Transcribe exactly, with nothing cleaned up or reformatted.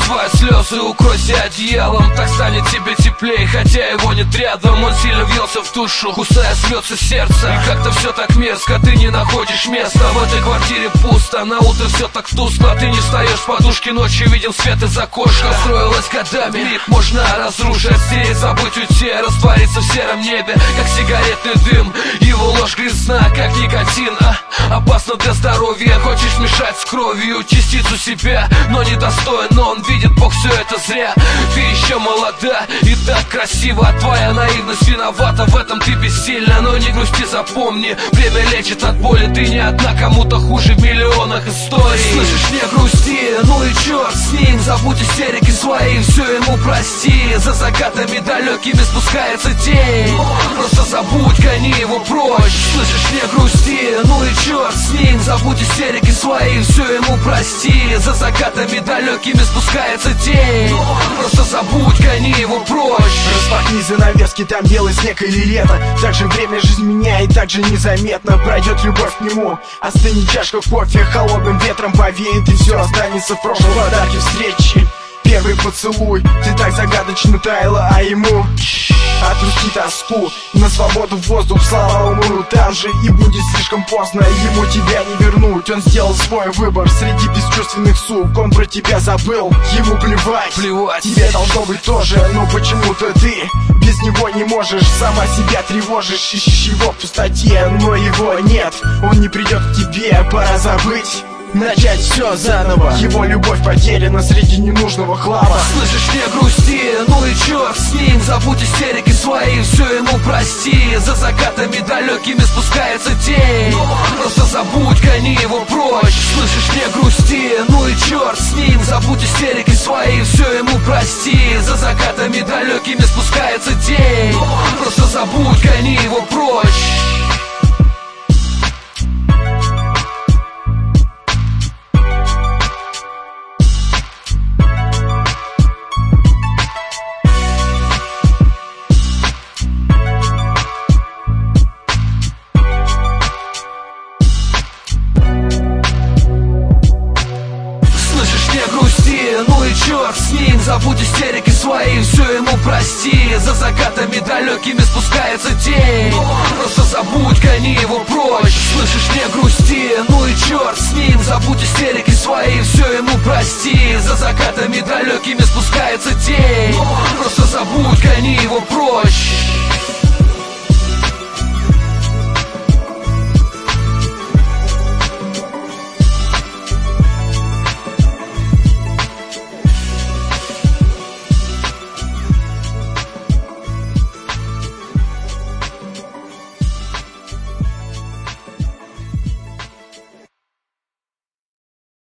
свои слезы укройся одеялом, так станет тебе теплее, хотя его нет рядом. Он сильно въелся в душу, кусая смется сердце. И как-то все так мерзко, ты не находишь места. В этой квартире пусто, на утро все так тускло. Ты не встаешь с подушки ночью, видел свет из окошка. Строилась годами, миг можно разрушить, стереть, забыть, уйти, раствориться в сером небе, как сигаретный дым. Его ложь грязна, как никотин, а? Опасно для здоровья. Хочешь мешать с кровью частицу себя, но недостоин, но он видит, Бог, все это зря. Ты еще молода и так красива, твоя наивность виновата, в этом ты бессильна. Но не грусти, запомни, время лечит от боли. Ты не одна, кому-то хуже в миллионах историй. Слышишь, не грусти, ну и черт с ним. Забудь истерики свои, все ему прости. За закатами далекими спускается тень. Просто забудь, гони его прочь. Слышишь, не грусти, ну и черт с ним. Забудь истерики свои, все ему прости. За закатами далекими спускается тень. Просто забудь, гони его прочь. Распахни занавески, там белый снег или лето. Так же время жизнь меняет, так же незаметно пройдет любовь к нему. Остынет чашка кофе, холодным ветром повеет, и все останется в прошлом. Подарки встречи, первый поцелуй. Ты так загадочно таяла, а ему отпусти тоску, на свободу воздух, слава умру. Там же и будет слишком поздно, ему тебя не вернуть. Он сделал свой выбор среди бесчувственных сук. Он про тебя забыл, ему плевать, плевать. Тебе должно быть тоже, но почему-то ты без него не можешь. Сама себя тревожишь, ищешь его в пустоте, но его нет. Он не придет к тебе, пора забыть, начать все заново. Его любовь потеряна среди ненужного хлама. Слышишь, не грусти, ну и черт с ним. Забудь истерики свои, все ему прости. За закатами далекими спускается тень. Просто забудь, гони его прочь. Слышишь, не грусти, ну и черт с ним. Забудь истерики свои, все ему прости. За закатами далекими спускается тень. Просто забудь, гони его прочь. Ну и черт с ним, забудь истерики свои, все ему прости. За закатами далекими спускается тень. Просто забудь, гони его прочь. Слышишь, не грусти, ну и черт с ним. Забудь истерики свои, все ему прости. За закатами далекими спускается тень. Просто